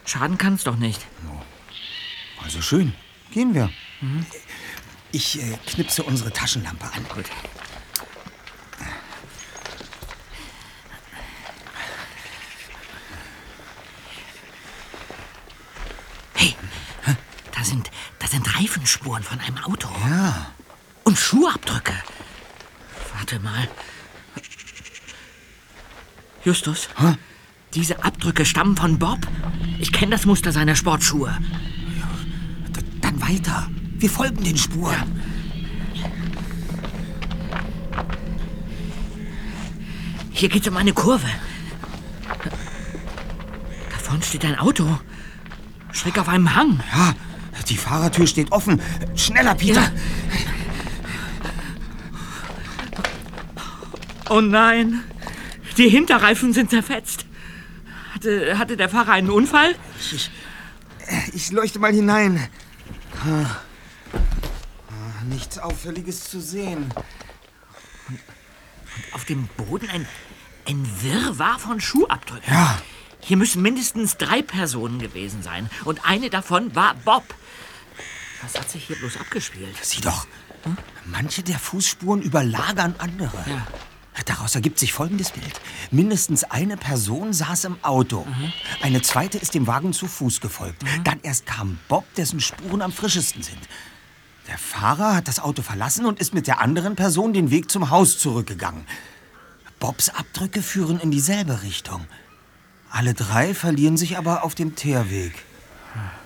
Schaden kann's doch nicht. Also schön. Gehen wir. Ich knipse unsere Taschenlampe an. Gut. Hey, da sind Reifenspuren von einem Auto. Ja. Und Schuhabdrücke. Warte mal. Justus, diese Abdrücke stammen von Bob. Ich kenne das Muster seiner Sportschuhe. Dann weiter. Wir folgen den Spuren. Hier geht's um eine Kurve. Da vorne steht ein Auto. Schräg auf einem Hang. Ja, die Fahrertür steht offen. Schneller, Peter. Ja. Oh nein, die Hinterreifen sind zerfetzt. Hatte der Fahrer einen Unfall? Ich leuchte mal hinein. Nichts Auffälliges zu sehen. Auf dem Boden ein Wirrwarr von Schuhabdrücken. Ja. Hier müssen mindestens 3 Personen gewesen sein. Und eine davon war Bob. Was hat sich hier bloß abgespielt? Sieh doch. Manche der Fußspuren überlagern andere. Ja. Daraus ergibt sich folgendes Bild. Mindestens eine Person saß im Auto. Eine zweite ist dem Wagen zu Fuß gefolgt. Dann erst kam Bob, dessen Spuren am frischesten sind. Der Fahrer hat das Auto verlassen und ist mit der anderen Person den Weg zum Haus zurückgegangen. Bobs Abdrücke führen in dieselbe Richtung. Alle 3 verlieren sich aber auf dem Teerweg.